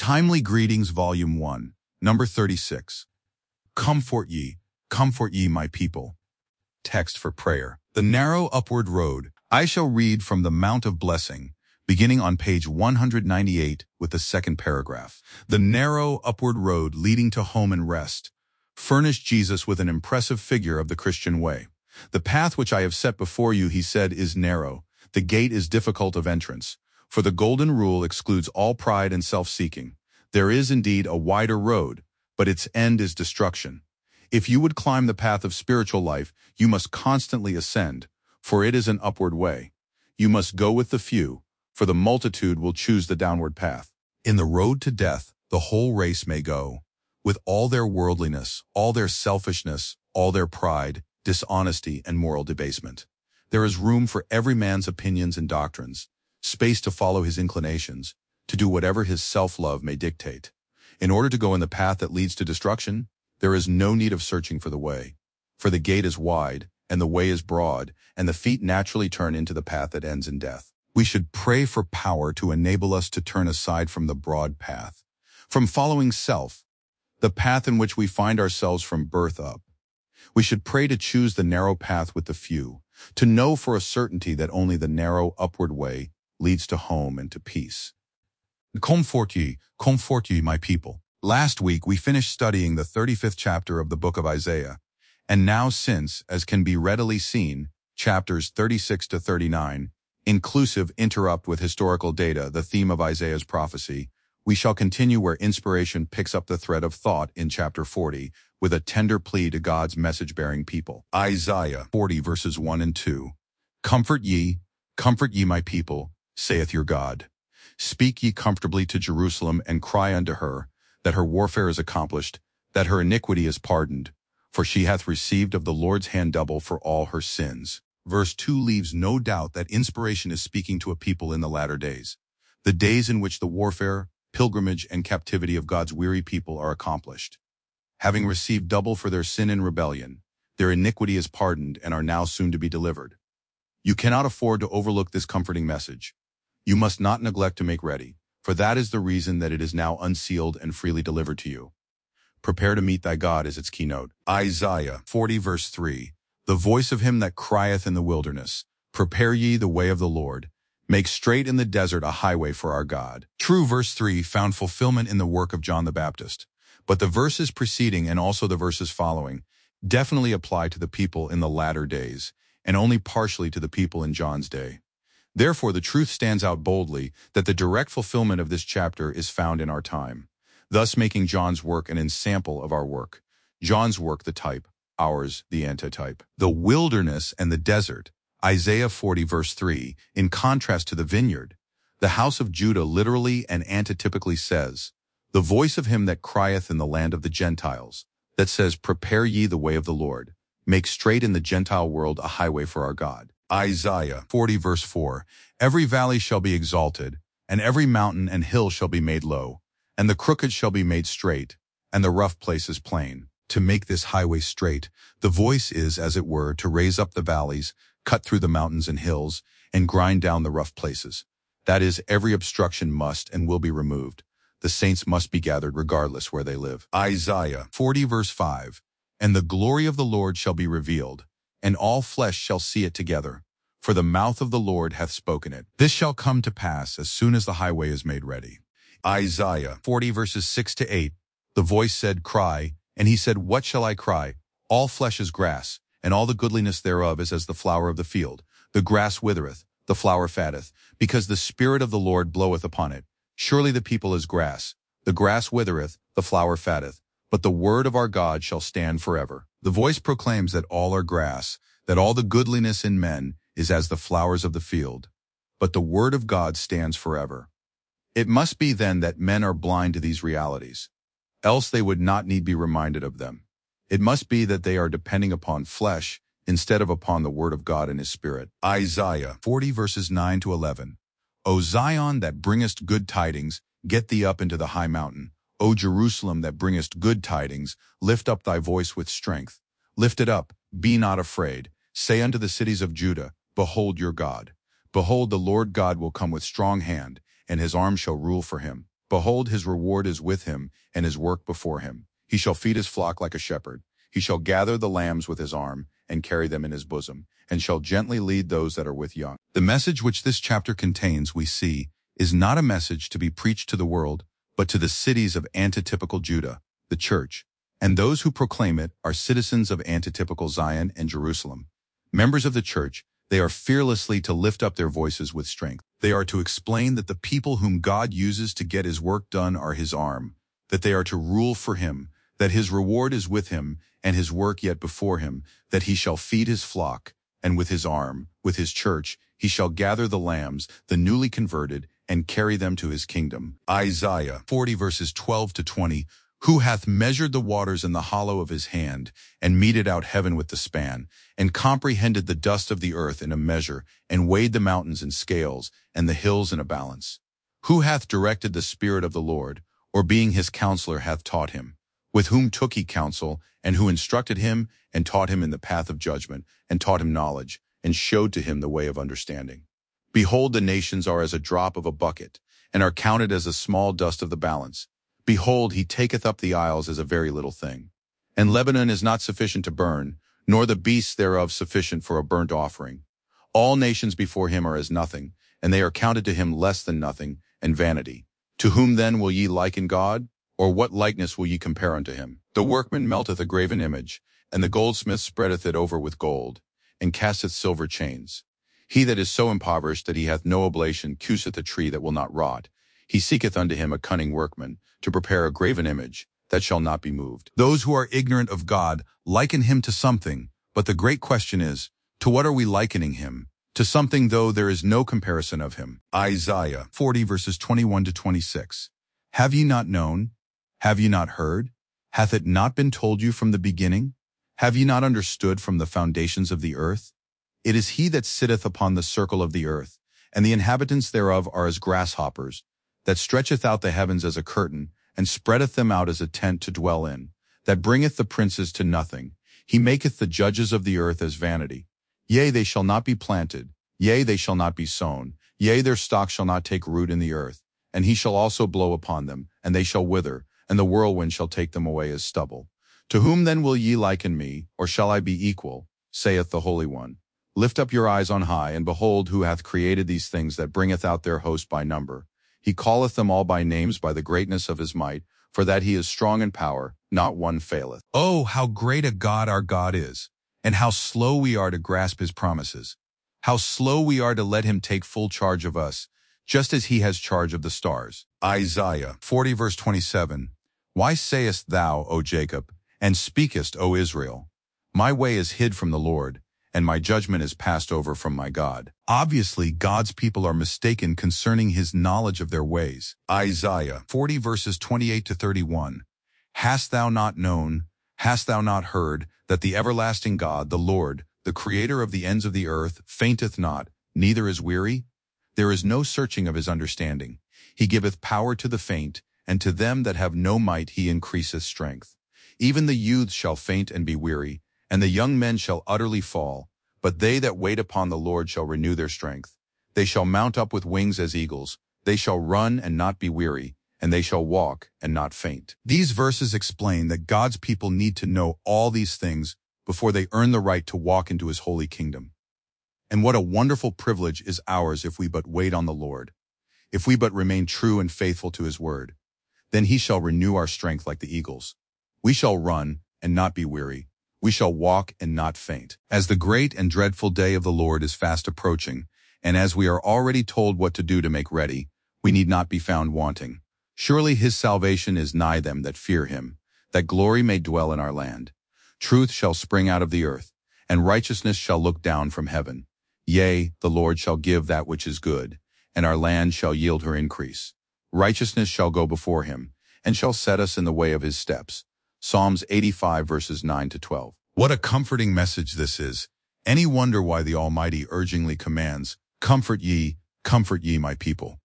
Timely Greetings, Volume 1, Number 36. Comfort ye, my people. Text for prayer. The narrow upward road. I shall read from the Mount of Blessing, beginning on page 198 with the second paragraph. The narrow upward road leading to home and rest furnished Jesus with an impressive figure of the Christian way. The path which I have set before you, he said, is narrow. The gate is difficult of entrance. For the golden rule excludes all pride and self-seeking. There is indeed a wider road, but its end is destruction. If you would climb the path of spiritual life, you must constantly ascend, for it is an upward way. You must go with the few, for the multitude will choose the downward path. In the road to death, the whole race may go, with all their worldliness, all their selfishness, all their pride, dishonesty, and moral debasement. There is room for every man's opinions and doctrines, space to follow his inclinations, to do whatever his self-love may dictate. In order to go in the path that leads to destruction, there is no need of searching for the way. For the gate is wide, and the way is broad, and the feet naturally turn into the path that ends in death. We should pray for power to enable us to turn aside from the broad path, from following self, the path in which we find ourselves from birth up. We should pray to choose the narrow path with the few, to know for a certainty that only the narrow upward way leads to home and to peace. Comfort ye, my people. Last week we finished studying the 35th chapter of the book of Isaiah, and now since, as can be readily seen, chapters 36 to 39, inclusive interrupt with historical data, the theme of Isaiah's prophecy, we shall continue where inspiration picks up the thread of thought in chapter 40 with a tender plea to God's message-bearing people. Isaiah 40 verses 1 and 2. Comfort ye, my people, saith your God. Speak ye comfortably to Jerusalem, and cry unto her, that her warfare is accomplished, that her iniquity is pardoned, for she hath received of the Lord's hand double for all her sins. Verse 2 leaves no doubt that inspiration is speaking to a people in the latter days, the days in which the warfare, pilgrimage, and captivity of God's weary people are accomplished. Having received double for their sin and rebellion, their iniquity is pardoned and are now soon to be delivered. You cannot afford to overlook this comforting message. You must not neglect to make ready, for that is the reason that it is now unsealed and freely delivered to you. Prepare to meet thy God is its keynote. Isaiah 40 verse 3. The voice of him that crieth in the wilderness, prepare ye the way of the Lord. Make straight in the desert a highway for our God. True, verse 3 found fulfillment in the work of John the Baptist, but the verses preceding and also the verses following definitely apply to the people in the latter days, and only partially to the people in John's day. Therefore, the truth stands out boldly that the direct fulfillment of this chapter is found in our time, thus making John's work an ensample of our work. John's work the type, ours the antitype. The wilderness and the desert, Isaiah 40 verse 3, in contrast to the vineyard. The house of Judah literally and antitypically says, the voice of him that crieth in the land of the Gentiles, that says, prepare ye the way of the Lord. Make straight in the Gentile world a highway for our God. Isaiah 40 verse 4, every valley shall be exalted, and every mountain and hill shall be made low, and the crooked shall be made straight, and the rough places plain. To make this highway straight, the voice is, as it were, to raise up the valleys, cut through the mountains and hills, and grind down the rough places. That is, every obstruction must and will be removed. The saints must be gathered regardless where they live. Isaiah 40 verse 5, and the glory of the Lord shall be revealed, and all flesh shall see it together, for the mouth of the Lord hath spoken it. This shall come to pass as soon as the highway is made ready. Isaiah 40 verses 6 to 8, the voice said, cry, and he said, what shall I cry? All flesh is grass, and all the goodliness thereof is as the flower of the field. The grass withereth, the flower fatteth, because the Spirit of the Lord bloweth upon it. Surely the people is grass. The grass withereth, the flower fatteth, but the word of our God shall stand forever. The voice proclaims that all are grass, that all the goodliness in men is as the flowers of the field. But the word of God stands forever. It must be then that men are blind to these realities, else they would not need be reminded of them. It must be that they are depending upon flesh instead of upon the word of God and his Spirit. Isaiah 40 verses 9 to 11. O Zion that bringest good tidings, get thee up into the high mountain. O Jerusalem that bringest good tidings, lift up thy voice with strength. Lift it up, be not afraid. Say unto the cities of Judah, behold your God. Behold, the Lord God will come with strong hand, and his arm shall rule for him. Behold, his reward is with him, and his work before him. He shall feed his flock like a shepherd. He shall gather the lambs with his arm, and carry them in his bosom, and shall gently lead those that are with young. The message which this chapter contains, we see, is not a message to be preached to the world, but to the cities of antitypical Judah, the church, and those who proclaim it are citizens of antitypical Zion and Jerusalem. Members of the church, they are fearlessly to lift up their voices with strength. They are to explain that the people whom God uses to get his work done are his arm, that they are to rule for him, that his reward is with him, and his work yet before him, that he shall feed his flock, and with his arm, with his church, he shall gather the lambs, the newly converted, and carry them to his kingdom. Isaiah 40 verses 12 to 20, who hath measured the waters in the hollow of his hand, and meted out heaven with the span, and comprehended the dust of the earth in a measure, and weighed the mountains in scales, and the hills in a balance. Who hath directed the Spirit of the Lord, or being his counselor hath taught him? With whom took he counsel, and who instructed him, and taught him in the path of judgment, and taught him knowledge, and showed to him the way of understanding? Behold, the nations are as a drop of a bucket, and are counted as a small dust of the balance. Behold, he taketh up the isles as a very little thing. And Lebanon is not sufficient to burn, nor the beasts thereof sufficient for a burnt offering. All nations before him are as nothing, and they are counted to him less than nothing, and vanity. To whom then will ye liken God? Or what likeness will ye compare unto him? The workman melteth a graven image, and the goldsmith spreadeth it over with gold, and casteth silver chains. He that is so impoverished that he hath no oblation curseth a tree that will not rot. He seeketh unto him a cunning workman, to prepare a graven image, that shall not be moved. Those who are ignorant of God liken him to something, but the great question is, to what are we likening him? To something, though there is no comparison of him. Isaiah 40 verses 21 to 26. Have ye not known? Have ye not heard? Hath it not been told you from the beginning? Have ye not understood from the foundations of the earth? It is he that sitteth upon the circle of the earth, and the inhabitants thereof are as grasshoppers, that stretcheth out the heavens as a curtain, and spreadeth them out as a tent to dwell in, that bringeth the princes to nothing. He maketh the judges of the earth as vanity. Yea, they shall not be planted, yea, they shall not be sown, yea, their stock shall not take root in the earth. And he shall also blow upon them, and they shall wither, and the whirlwind shall take them away as stubble. To whom then will ye liken me, or shall I be equal, saith the Holy One? Lift up your eyes on high, and behold who hath created these things, that bringeth out their host by number. He calleth them all by names by the greatness of his might, for that he is strong in power, not one faileth. Oh, how great a God our God is, and how slow we are to grasp his promises. How slow we are to let him take full charge of us, just as he has charge of the stars. Isaiah 40 verse 27. Why sayest thou, O Jacob, and speakest, O Israel? My way is hid from the Lord, and my judgment is passed over from my God. Obviously, God's people are mistaken concerning his knowledge of their ways. Isaiah 40 verses 28 to 31. Hast thou not known, hast thou not heard, that the everlasting God, the Lord, the creator of the ends of the earth, fainteth not, neither is weary? There is no searching of his understanding. He giveth power to the faint, and to them that have no might he increaseth strength. Even the youths shall faint and be weary, and the young men shall utterly fall. But they that wait upon the Lord shall renew their strength. They shall mount up with wings as eagles. They shall run and not be weary, and they shall walk and not faint. These verses explain that God's people need to know all these things before they earn the right to walk into his holy kingdom. And what a wonderful privilege is ours if we but wait on the Lord, if we but remain true and faithful to his word. Then he shall renew our strength like the eagles. We shall run and not be weary. We shall walk and not faint. As the great and dreadful day of the Lord is fast approaching, and as we are already told what to do to make ready, we need not be found wanting. Surely his salvation is nigh them that fear him, that glory may dwell in our land. Truth shall spring out of the earth, and righteousness shall look down from heaven. Yea, the Lord shall give that which is good, and our land shall yield her increase. Righteousness shall go before him, and shall set us in the way of his steps. Psalms 85 verses 9 to 12. What a comforting message this is. Any wonder why the Almighty urgingly commands, comfort ye, my people.